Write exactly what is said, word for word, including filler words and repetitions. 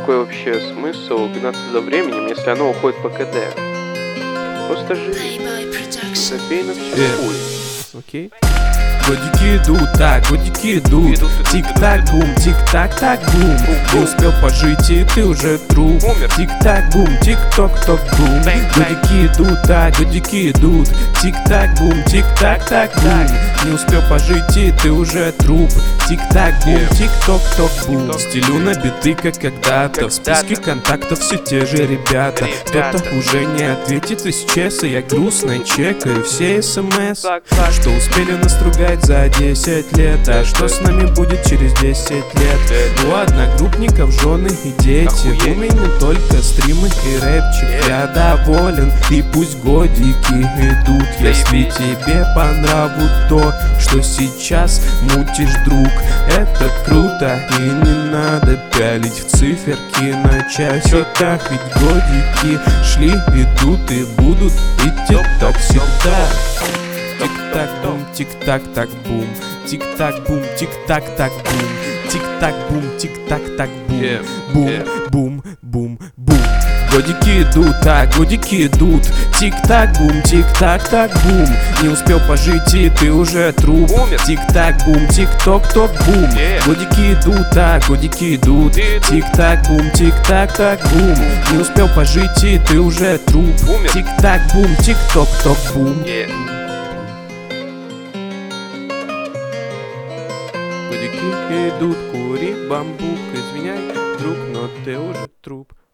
какой вообще смысл гнаться за временем, если оно уходит по КД? Просто живи. Забей на все хуй. Окей? Годики идут, так, годики идут. Тик-так, бум, тик-так-так, бум. Не успел пожить, и ты уже труп. Тик-так, бум, тик-ток-ток, бум. Годики идут, так, годики идут. Тик-так, бум, тик-так-так, бум. Не успел пожить, и ты уже труп. Тик-так, бум, тик-ток-ток, бум. Стелю на биты, как когда-то. В списке контактов все те же ребята. Кто-то уже не ответит из чеса. Я грустно чекаю все смс, что успели настругать за десять лет. А что с нами будет через десять лет? У одногруппников жены и дети. У меня только стримы и рэпчик. Я доволен, и пусть годики идут. Если тебе по нраву то, что сейчас мутишь, друг, это круто. И не надо пялить в циферки на часиках. Ведь годики шли, идут и будут идти так всегда. Тик-так, бум, тик-так, так, бум. Тик-так, бум, тик-так, так, бум. Тик-так, бум, тик-так, так, бум. Бум, бум, бум, бум. Годики идут, так, годики идут. Тик-так, бум, тик-так, так, бум. Не успел пожить, и ты уже труп. Тик-так, бум, тик-ток-ток, бум. Годики идут, так, годики идут. Тик-так, бум, тик-так, так, бум. Не успел пожить, и ты уже труп. Тик-так, бум, тик-ток-ток, бум. Годики идут, кури бамбук. Извиняй, друг, но ты уже труп.